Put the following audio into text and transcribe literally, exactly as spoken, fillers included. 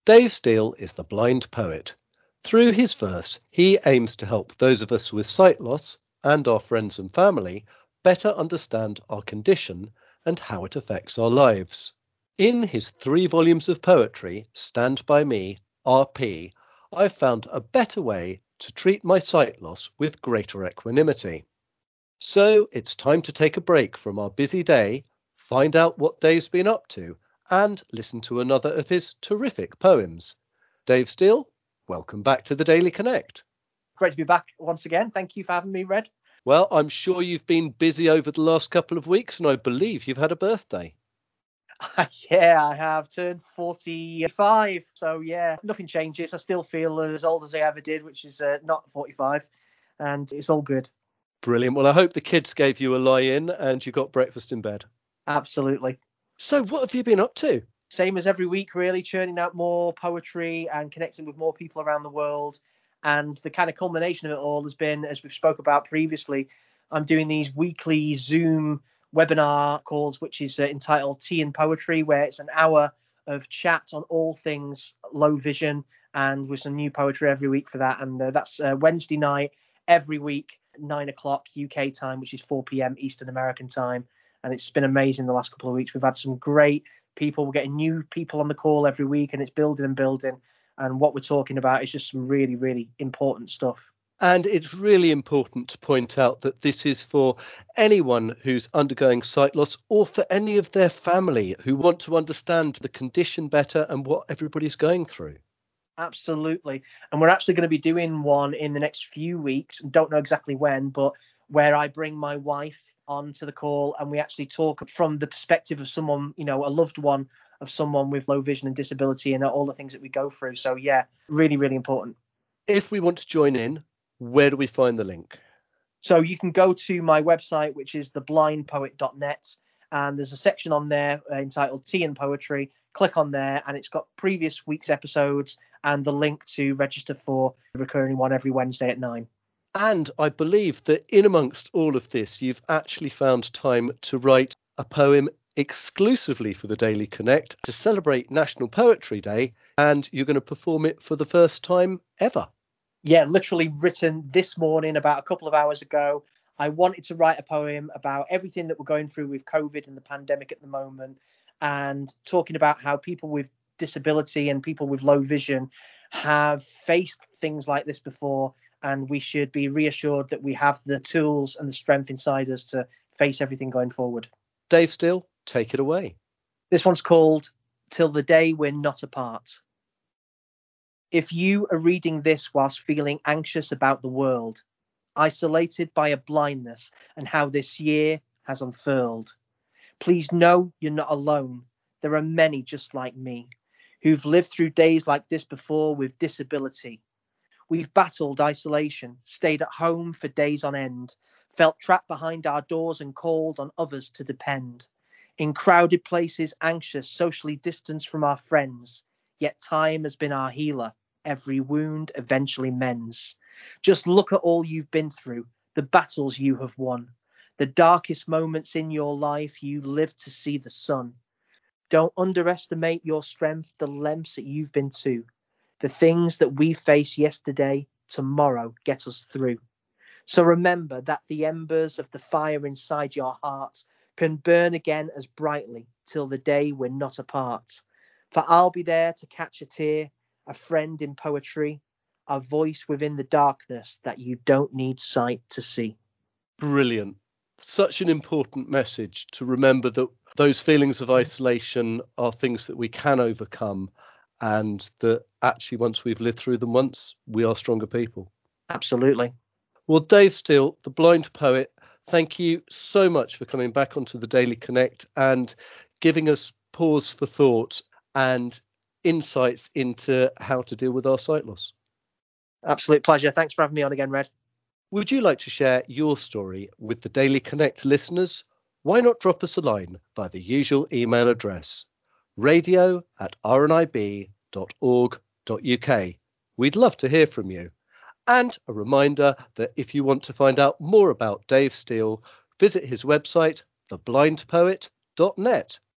Dave Steele is the blind poet. Through his verse, he aims to help those of us with sight loss and our friends and family better understand our condition and how it affects our lives. In his three volumes of poetry, Stand By Me, R P, I've found a better way to treat my sight loss with greater equanimity. So it's time to take a break from our busy day, find out what Dave's been up to, and listen to another of his terrific poems. Dave Steele, welcome back to the Daily Connect. Great to be back once again. Thank you for having me, Red. Well, I'm sure you've been busy over the last couple of weeks, and I believe you've had a birthday. Yeah, I have turned forty-five. So, yeah, nothing changes. I still feel as old as I ever did, which is uh, not forty-five. And it's all good. Brilliant. Well, I hope the kids gave you a lie-in and you got breakfast in bed. Absolutely. So what have you been up to? Same as every week, really, churning out more poetry and connecting with more people around the world. And the kind of culmination of it all has been, as we've spoke about previously, I'm doing these weekly Zoom webinar calls, which is uh, entitled Tea and Poetry, where it's an hour of chat on all things low vision and with some new poetry every week for that. And uh, that's uh, Wednesday night every week, nine o'clock U K time, which is four p.m. Eastern American time. And it's been amazing the last couple of weeks. We've had some great people. We're getting new people on the call every week, and it's building and building. And what we're talking about is just some really, really important stuff. And it's really important to point out that this is for anyone who's undergoing sight loss or for any of their family who want to understand the condition better and what everybody's going through. Absolutely. And we're actually going to be doing one in the next few weeks. Don't know exactly when, but where I bring my wife onto the call and we actually talk from the perspective of someone, you know, a loved one of someone with low vision and disability and all the things that we go through. So, yeah, really, really important. If we want to join in, where do we find the link? So you can go to my website, which is the blind poet dot net, and there's a section on there uh, entitled Tea and Poetry. Click on there and it's got previous week's episodes and the link to register for the recurring one every Wednesday at nine. And I believe that in amongst all of this, you've actually found time to write a poem exclusively for the Daily Connect to celebrate National Poetry Day, and you're going to perform it for the first time ever. Yeah, literally written this morning about a couple of hours ago. I wanted to write a poem about everything that we're going through with COVID and the pandemic at the moment, and talking about how people with disability and people with low vision have faced things like this before. And we should be reassured that we have the tools and the strength inside us to face everything going forward. Dave Steele, take it away. This one's called Till the Day We're Not Apart. If you are reading this whilst feeling anxious about the world, isolated by a blindness and how this year has unfurled, please know you're not alone. There are many just like me who've lived through days like this before with disability. We've battled isolation, stayed at home for days on end, felt trapped behind our doors and called on others to depend. In crowded places, anxious, socially distanced from our friends, yet time has been our healer. Every wound eventually mends. Just look at all you've been through, the battles you have won. The darkest moments in your life, you live to see the sun. Don't underestimate your strength, the lengths that you've been to. The things that we faced yesterday, tomorrow get us through. So remember that the embers of the fire inside your heart can burn again as brightly till the day we're not apart. For I'll be there to catch a tear, a friend in poetry, a voice within the darkness that you don't need sight to see. Brilliant. Such an important message to remember that those feelings of isolation are things that we can overcome, and that actually once we've lived through them once, we are stronger people. Absolutely. Well, Dave Steele, the blind poet, thank you so much for coming back onto the Daily Connect and giving us pause for thought and insights into how to deal with our sight loss. Absolute pleasure. Thanks for having me on again, Red. Would you like to share your story with the Daily Connect listeners? Why not drop us a line via the usual email address, radio at r n i b dot org dot u k. We'd love to hear from you. And a reminder that if you want to find out more about Dave Steele, visit his website, the blind poet dot net.